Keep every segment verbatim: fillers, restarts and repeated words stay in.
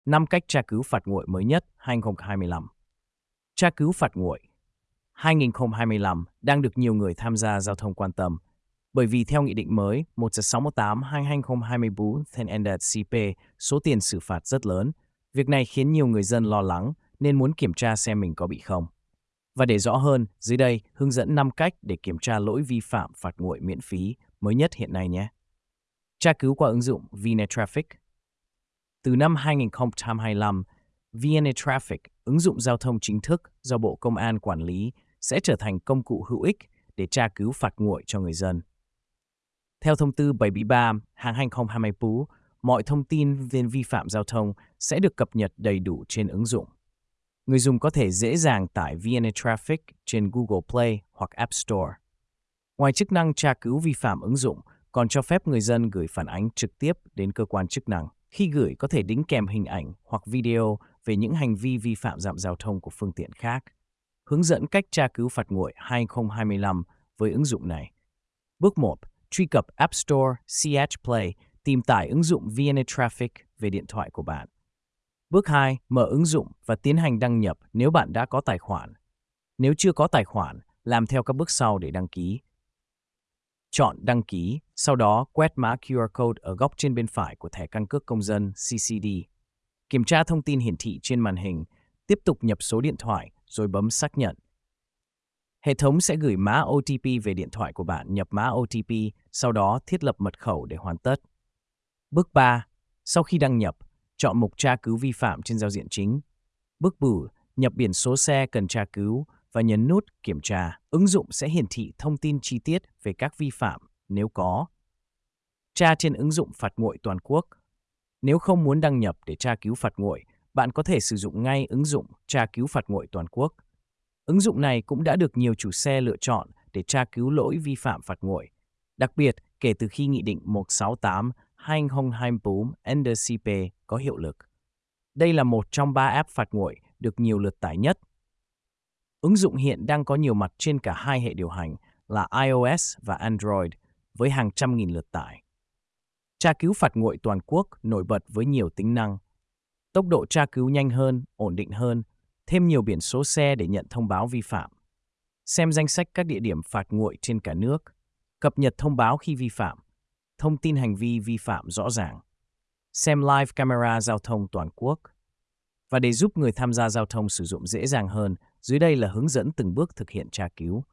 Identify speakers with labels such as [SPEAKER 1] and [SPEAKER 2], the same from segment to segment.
[SPEAKER 1] năm cách tra cứu phạt nguội mới nhất hai nghìn không trăm hai mươi lăm. Tra cứu phạt nguội hai nghìn không trăm hai mươi lăm đang được nhiều người tham gia giao thông quan tâm, bởi vì theo Nghị định mới một sáu một tám hai nghìn không trăm hai mươi bốn T N C P, số tiền xử phạt rất lớn. Việc này khiến nhiều người dân lo lắng nên muốn kiểm tra xem mình có bị không. Và để rõ hơn, dưới đây hướng dẫn năm cách để kiểm tra lỗi vi phạm phạt nguội miễn phí mới nhất hiện nay nhé. Tra cứu qua ứng dụng vê en a Traffic. Từ năm hai nghìn không trăm hai mươi lăm, vê en a Traffic, ứng dụng giao thông chính thức do Bộ Công an quản lý, sẽ trở thành công cụ hữu ích để tra cứu phạt nguội cho người dân. Theo thông tư bảy mươi ba hai nghìn không trăm hai mươi bốn, mọi thông tin về vi phạm giao thông sẽ được cập nhật đầy đủ trên ứng dụng. Người dùng có thể dễ dàng tải vê en a Traffic trên Google Play hoặc App Store. Ngoài chức năng tra cứu vi phạm, ứng dụng còn cho phép người dân gửi phản ánh trực tiếp đến cơ quan chức năng. Khi gửi, có thể đính kèm hình ảnh hoặc video về những hành vi vi phạm dạm giao thông của phương tiện khác. Hướng dẫn cách tra cứu phạt nguội hai nghìn không trăm hai mươi lăm với ứng dụng này. Bước một. Truy cập App Store, C H Play, tìm tải ứng dụng vê en a Traffic về điện thoại của bạn. Bước hai. Mở ứng dụng và tiến hành đăng nhập nếu bạn đã có tài khoản. Nếu chưa có tài khoản, làm theo các bước sau để đăng ký. Chọn đăng ký, sau đó quét mã Q R code ở góc trên bên phải của thẻ căn cước công dân C C D. Kiểm tra thông tin hiển thị trên màn hình, tiếp tục nhập số điện thoại rồi bấm xác nhận. Hệ thống sẽ gửi mã O T P về điện thoại của bạn, nhập mã O T P, sau đó thiết lập mật khẩu để hoàn tất. Bước ba. Sau khi đăng nhập, chọn mục tra cứu vi phạm trên giao diện chính. Bước bốn. Nhập biển số xe cần tra cứu và nhấn nút kiểm tra. Ứng dụng sẽ hiển thị thông tin chi tiết về các vi phạm nếu có. Tra trên ứng dụng phạt nguội toàn quốc. Nếu không muốn đăng nhập để tra cứu phạt nguội, bạn có thể sử dụng ngay ứng dụng tra cứu phạt nguội toàn quốc. Ứng dụng này cũng đã được nhiều chủ xe lựa chọn để tra cứu lỗi vi phạm phạt nguội, đặc biệt kể từ khi Nghị định một sáu tám hai nghìn không trăm hai mươi bốn N D C P có hiệu lực. Đây là một trong ba app phạt nguội được nhiều lượt tải nhất. Ứng dụng hiện đang có nhiều mặt trên cả hai hệ điều hành là iOS và Android, với hàng trăm nghìn lượt tải. Tra cứu phạt nguội toàn quốc nổi bật với nhiều tính năng. Tốc độ tra cứu nhanh hơn, ổn định hơn, thêm nhiều biển số xe để nhận thông báo vi phạm. Xem danh sách các địa điểm phạt nguội trên cả nước. Cập nhật thông báo khi vi phạm. Thông tin hành vi vi phạm rõ ràng. Xem live camera giao thông toàn quốc. Và để giúp người tham gia giao thông sử dụng dễ dàng hơn, dưới đây là hướng dẫn từng bước thực hiện tra cứu.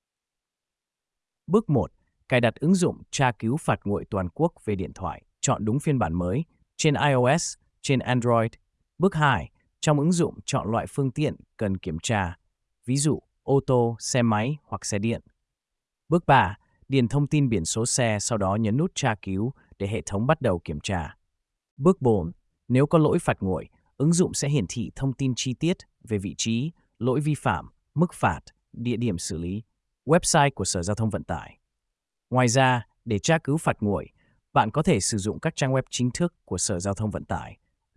[SPEAKER 1] Bước một. Cài đặt ứng dụng tra cứu phạt nguội toàn quốc về điện thoại. Chọn đúng phiên bản mới, trên iOS, trên Android. Bước hai. Trong ứng dụng, chọn loại phương tiện cần kiểm tra, ví dụ ô tô, xe máy hoặc xe điện. Bước ba. Điền thông tin biển số xe, sau đó nhấn nút tra cứu để hệ thống bắt đầu kiểm tra. Bước bốn. Nếu có lỗi phạt nguội, ứng dụng sẽ hiển thị thông tin chi tiết về vị trí, lỗi vi phạm, mức phạt, địa điểm xử lý, website của Sở Giao thông Vận tải. Ngoài ra, để tra cứu phạt nguội, bạn có thể sử dụng các trang web chính thức của Sở Giao thông Vận tải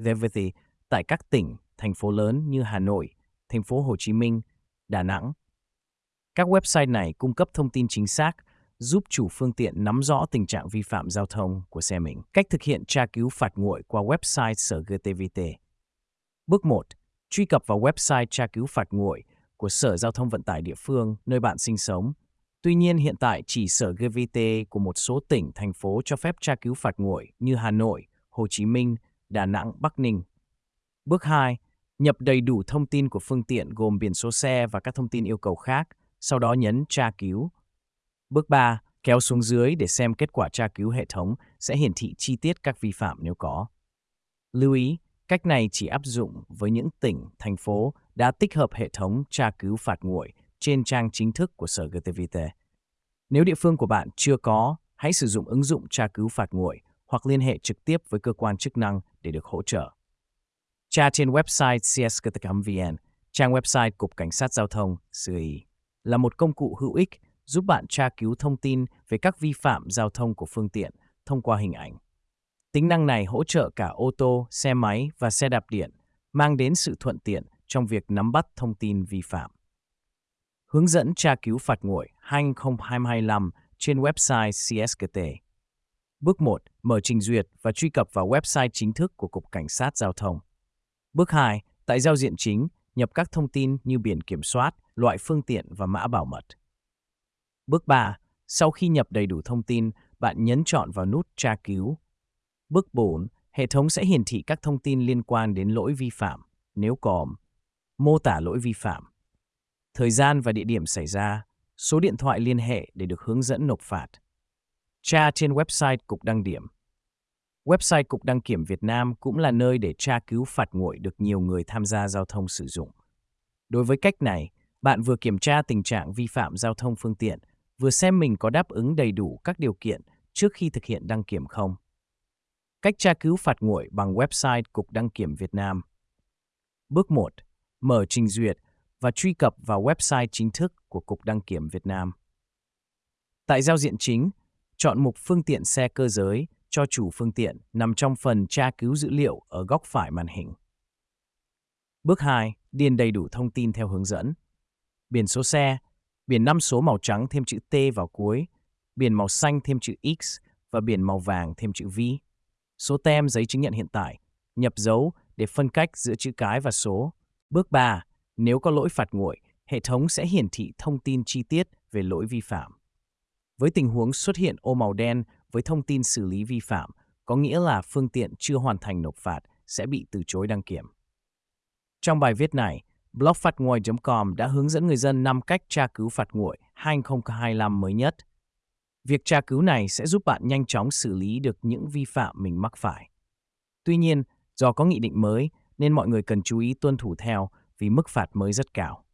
[SPEAKER 1] tại các tỉnh, thành phố lớn như Hà Nội, thành phố Hồ Chí Minh, Đà Nẵng. Các website này cung cấp thông tin chính xác, giúp chủ phương tiện nắm rõ tình trạng vi phạm giao thông của xe mình. Cách thực hiện tra cứu phạt nguội qua website Sở G T V T. Bước một. Truy cập vào website tra cứu phạt nguội của Sở Giao thông Vận tải địa phương nơi bạn sinh sống. Tuy nhiên, hiện tại chỉ Sở G V T của một số tỉnh, thành phố cho phép tra cứu phạt nguội như Hà Nội, Hồ Chí Minh, Đà Nẵng, Bắc Ninh. Bước hai. Nhập đầy đủ thông tin của phương tiện gồm biển số xe và các thông tin yêu cầu khác, sau đó nhấn tra cứu. Bước ba. Kéo xuống dưới để xem kết quả tra cứu, hệ thống sẽ hiển thị chi tiết các vi phạm nếu có. Lưu ý, cách này chỉ áp dụng với những tỉnh, thành phố đã tích hợp hệ thống tra cứu phạt nguội trên trang chính thức của Sở G T V T. Nếu địa phương của bạn chưa có, hãy sử dụng ứng dụng tra cứu phạt nguội hoặc liên hệ trực tiếp với cơ quan chức năng để được hỗ trợ. Tra trên website c s g t chấm v n, trang website Cục Cảnh sát Giao thông C I, là một công cụ hữu ích giúp bạn tra cứu thông tin về các vi phạm giao thông của phương tiện thông qua hình ảnh. Tính năng này hỗ trợ cả ô tô, xe máy và xe đạp điện, mang đến sự thuận tiện trong việc nắm bắt thông tin vi phạm. Hướng dẫn tra cứu phạt nguội hai nghìn không trăm hai mươi lăm trên website C S G T. Bước một. Mở trình duyệt và truy cập vào website chính thức của Cục Cảnh sát Giao thông. Bước hai, tại giao diện chính, nhập các thông tin như biển kiểm soát, loại phương tiện và mã bảo mật. Bước ba, sau khi nhập đầy đủ thông tin, bạn nhấn chọn vào nút tra cứu. Bước bốn, hệ thống sẽ hiển thị các thông tin liên quan đến lỗi vi phạm, nếu có, mô tả lỗi vi phạm, thời gian và địa điểm xảy ra, số điện thoại liên hệ để được hướng dẫn nộp phạt. Tra trên website Cục Đăng Điểm. Website Cục Đăng Kiểm Việt Nam cũng là nơi để tra cứu phạt nguội được nhiều người tham gia giao thông sử dụng. Đối với cách này, bạn vừa kiểm tra tình trạng vi phạm giao thông phương tiện, vừa xem mình có đáp ứng đầy đủ các điều kiện trước khi thực hiện đăng kiểm không. Cách tra cứu phạt nguội bằng website Cục Đăng Kiểm Việt Nam. Bước một. Mở trình duyệt và truy cập vào website chính thức của Cục Đăng Kiểm Việt Nam. Tại giao diện chính, chọn mục Phương tiện xe cơ giới cho chủ phương tiện nằm trong phần tra cứu dữ liệu ở góc phải màn hình. Bước hai. Điền đầy đủ thông tin theo hướng dẫn. Biển số xe, biển năm số màu trắng thêm chữ T vào cuối, biển màu xanh thêm chữ X và biển màu vàng thêm chữ V. Số tem giấy chứng nhận hiện tại, nhập dấu để phân cách giữa chữ cái và số. Bước ba. Nếu có lỗi phạt nguội, hệ thống sẽ hiển thị thông tin chi tiết về lỗi vi phạm. Với tình huống xuất hiện ô màu đen với thông tin xử lý vi phạm, có nghĩa là phương tiện chưa hoàn thành nộp phạt sẽ bị từ chối đăng kiểm. Trong bài viết này, blog phạt nguội chấm com đã hướng dẫn người dân năm cách tra cứu phạt nguội hai không hai lăm mới nhất. Việc tra cứu này sẽ giúp bạn nhanh chóng xử lý được những vi phạm mình mắc phải. Tuy nhiên, do có nghị định mới nên mọi người cần chú ý tuân thủ theo vì mức phạt mới rất cao.